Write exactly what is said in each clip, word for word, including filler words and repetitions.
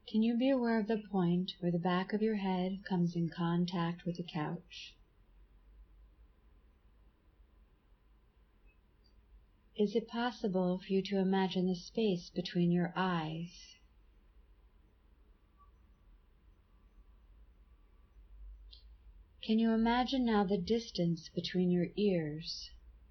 Can you be aware of the point where the back of your head comes in contact with the couch? Is it possible for you to imagine the space between your eyes? Can you imagine now the distance between your ears?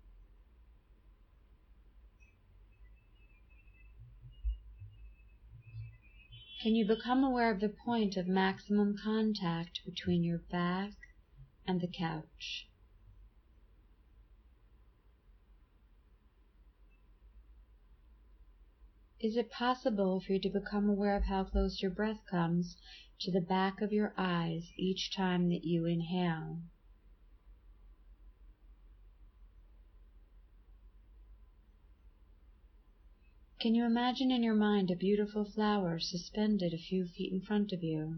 Can you become aware of the point of maximum contact between your back and the couch? Is it possible for you to become aware of how close your breath comes to the back of your eyes each time that you inhale? Can you imagine in your mind a beautiful flower suspended a few feet in front of you?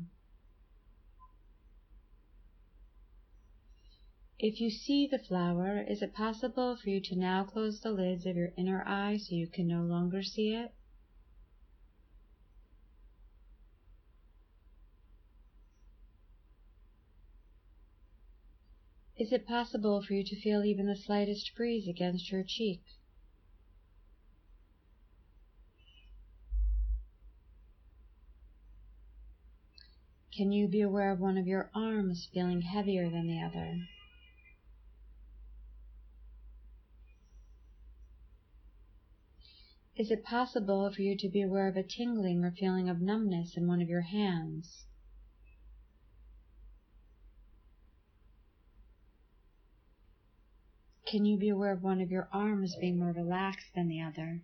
If you see the flower, is it possible for you to now close the lids of your inner eye so you can no longer see it? Is it possible for you to feel even the slightest breeze against your cheek? Can you be aware of one of your arms feeling heavier than the other? Is it possible for you to be aware of a tingling or feeling of numbness in one of your hands? Can you be aware of one of your arms being more relaxed than the other?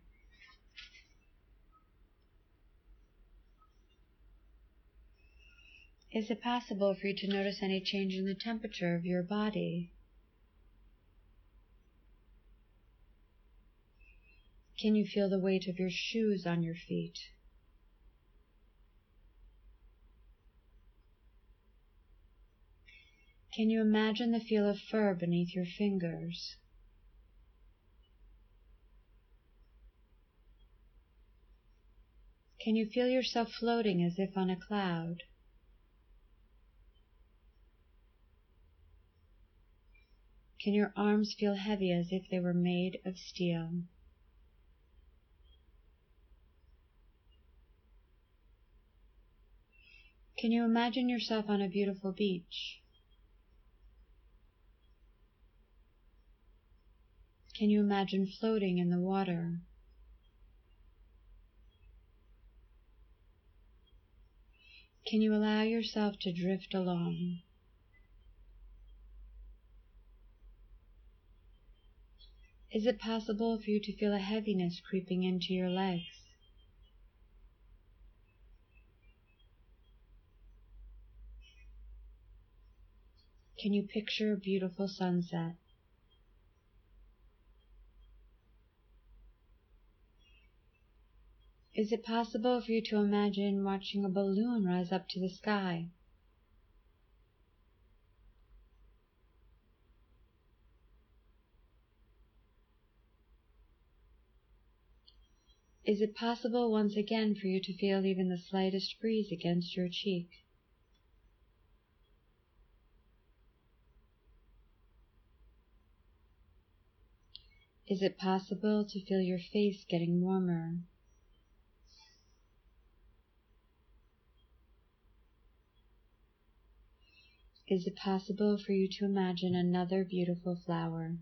Is it possible for you to notice any change in the temperature of your body? Can you feel the weight of your shoes on your feet? Can you imagine the feel of fur beneath your fingers? Can you feel yourself floating as if on a cloud? Can your arms feel heavy as if they were made of steel? Can you imagine yourself on a beautiful beach? Can you imagine floating in the water? Can you allow yourself to drift along? Is it possible for you to feel a heaviness creeping into your legs? Can you picture a beautiful sunset? Is it possible for you to imagine watching a balloon rise up to the sky? Is it possible once again for you to feel even the slightest breeze against your cheek? Is it possible to feel your face getting warmer? Is it possible for you to imagine another beautiful flower?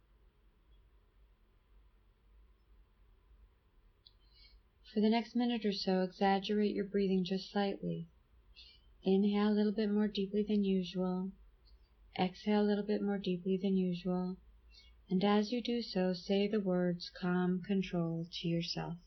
For the next minute or so, exaggerate your breathing just slightly. Inhale a little bit more deeply than usual. Exhale a little bit more deeply than usual. And as you do so, say the words calm control to yourself.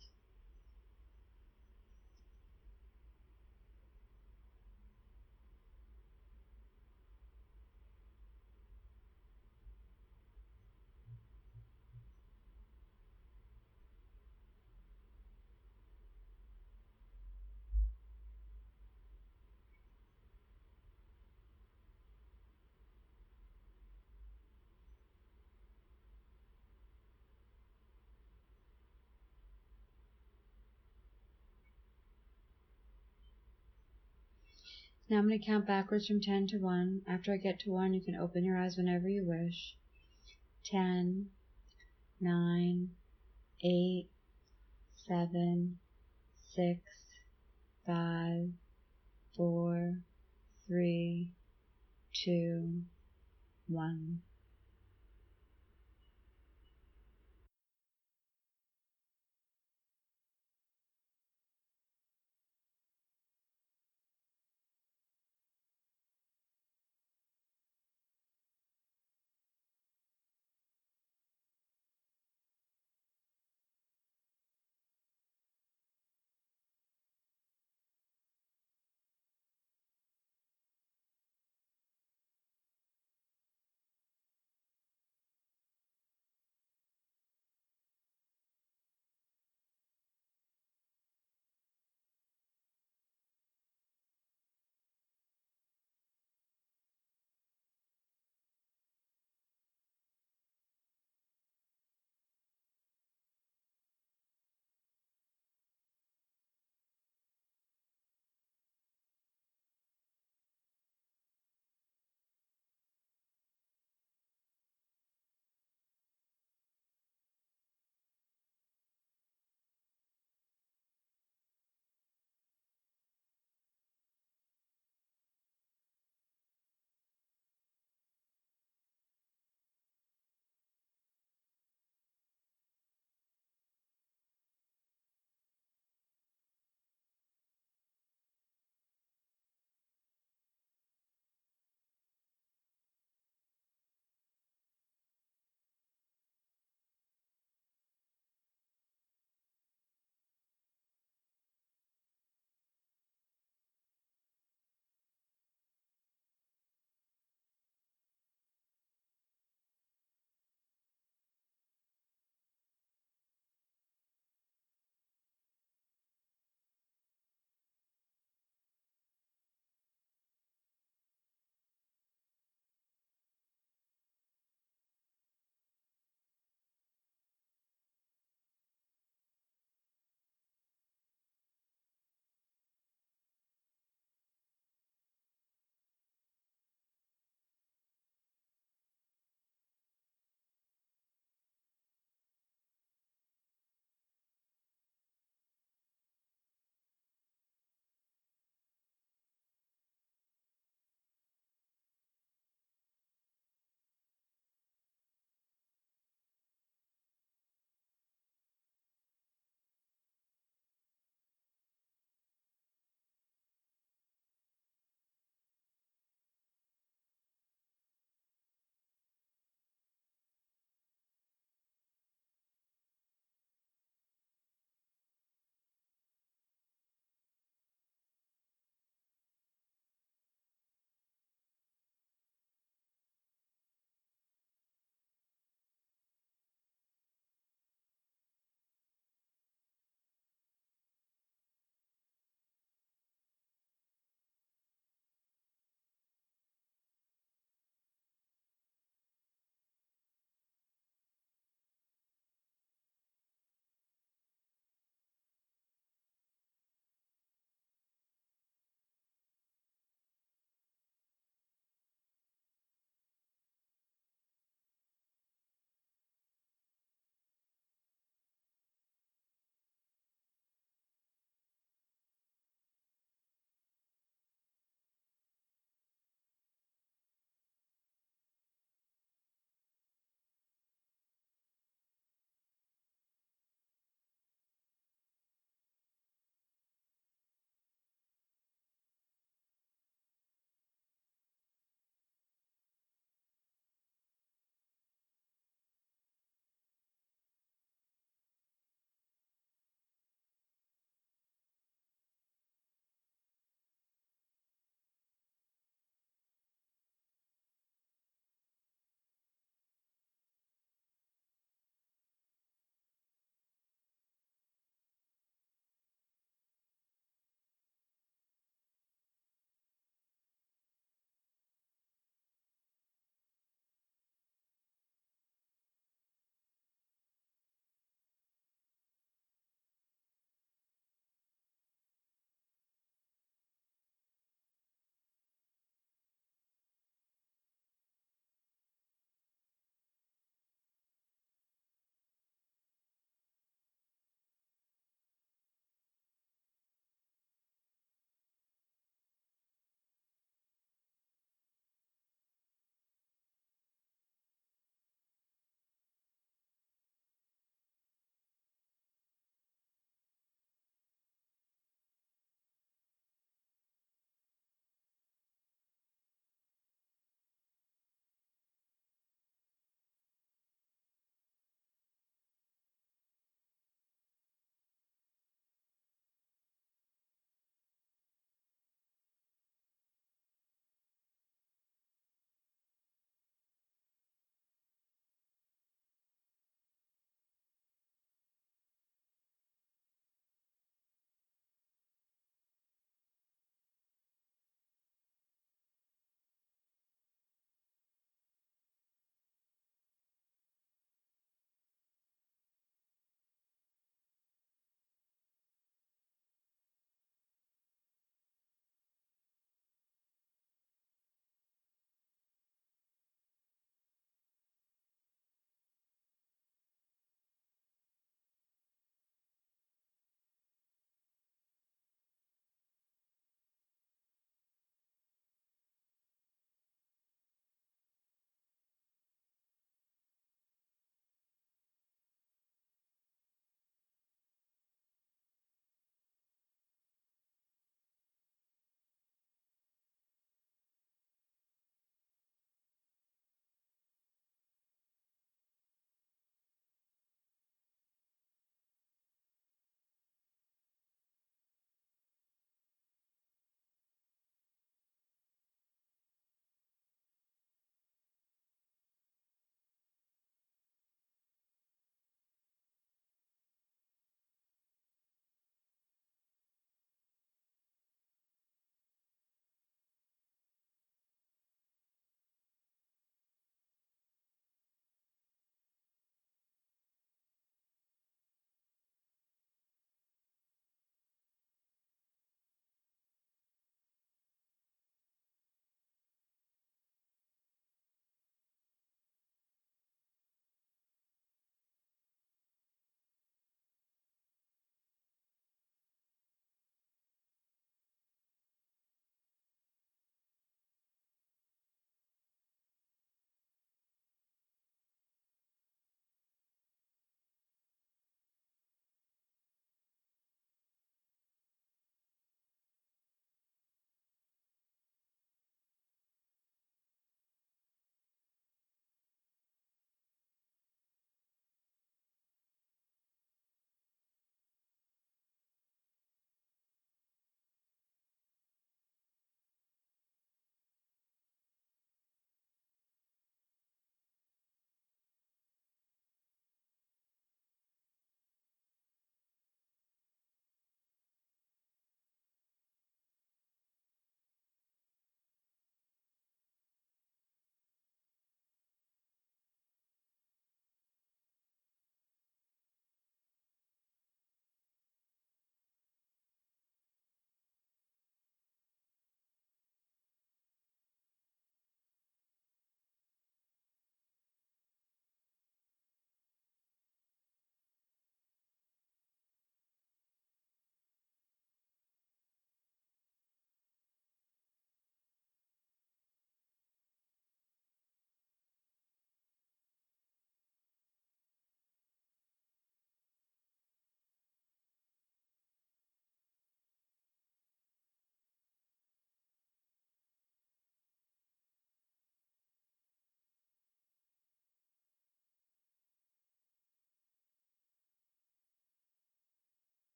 Now I'm going to count backwards from ten to one. After I get to one, you can open your eyes whenever you wish. ten, nine, eight, seven, six, five, four, three, two, one.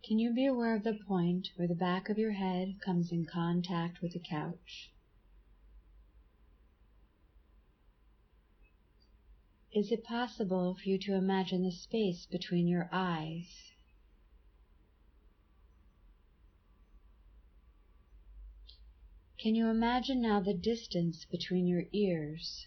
Can you be aware of the point where the back of your head comes in contact with the couch? Is it possible for you to imagine the space between your eyes? Can you imagine now the distance between your ears?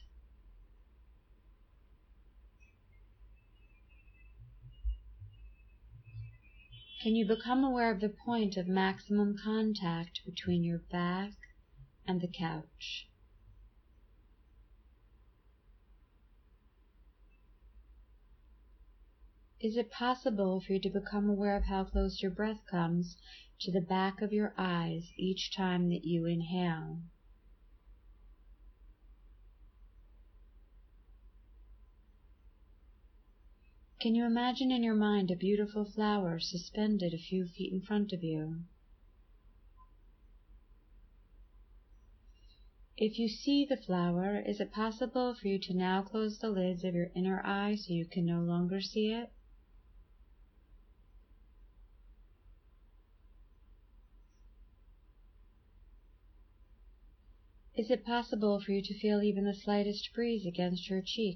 Can you become aware of the point of maximum contact between your back and the couch? Is it possible for you to become aware of how close your breath comes to the back of your eyes each time that you inhale? Can you imagine in your mind a beautiful flower suspended a few feet in front of you? If you see the flower, is it possible for you to now close the lids of your inner eye so you can no longer see it? Is it possible for you to feel even the slightest breeze against your cheek?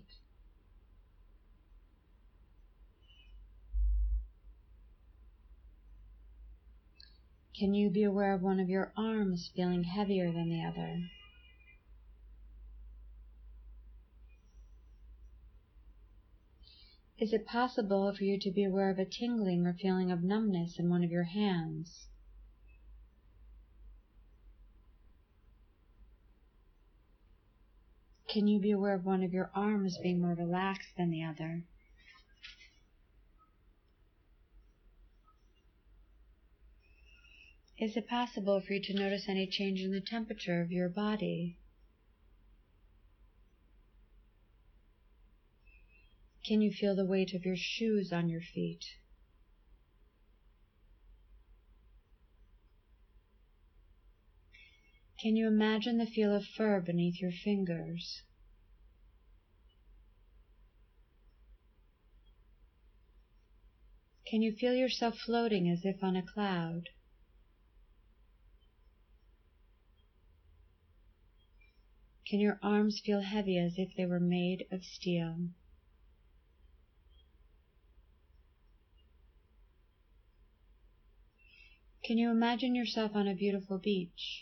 Can you be aware of one of your arms feeling heavier than the other? Is it possible for you to be aware of a tingling or feeling of numbness in one of your hands? Can you be aware of one of your arms being more relaxed than the other? Is it possible for you to notice any change in the temperature of your body? Can you feel the weight of your shoes on your feet? Can you imagine the feel of fur beneath your fingers? Can you feel yourself floating as if on a cloud? Can your arms feel heavy as if they were made of steel? Can you imagine yourself on a beautiful beach?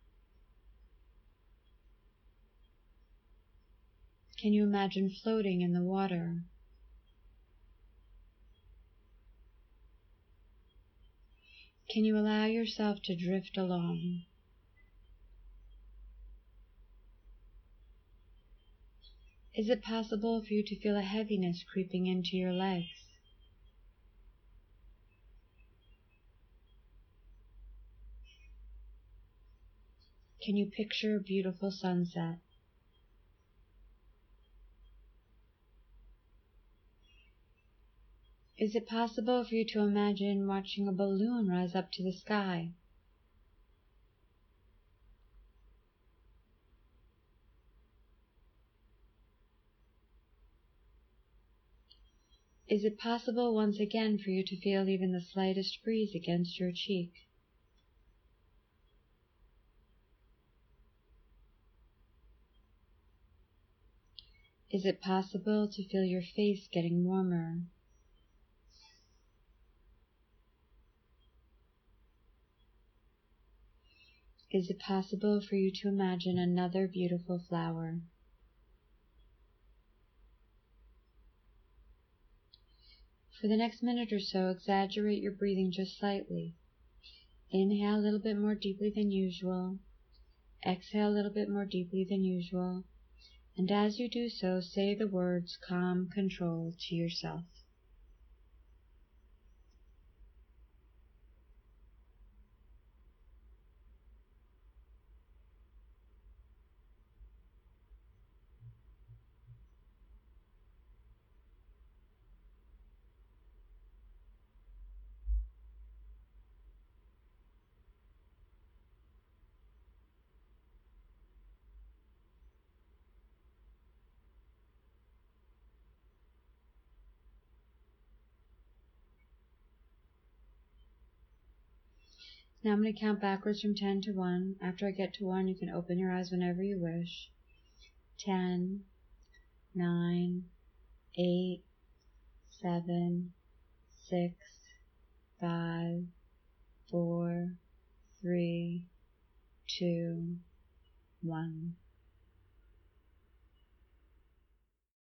Can you imagine floating in the water? Can you allow yourself to drift along? Is it possible for you to feel a heaviness creeping into your legs? Can you picture a beautiful sunset? Is it possible for you to imagine watching a balloon rise up to the sky? Is it possible once again for you to feel even the slightest breeze against your cheek? Is it possible to feel your face getting warmer? Is it possible for you to imagine another beautiful flower? For the next minute or so, exaggerate your breathing just slightly. Inhale a little bit more deeply than usual. Exhale a little bit more deeply than usual. And as you do so, say the words calm control to yourself. Now I'm going to count backwards from ten to one. After I get to one, you can open your eyes whenever you wish. ten, nine, eight, seven, six, five, four, three, two, one.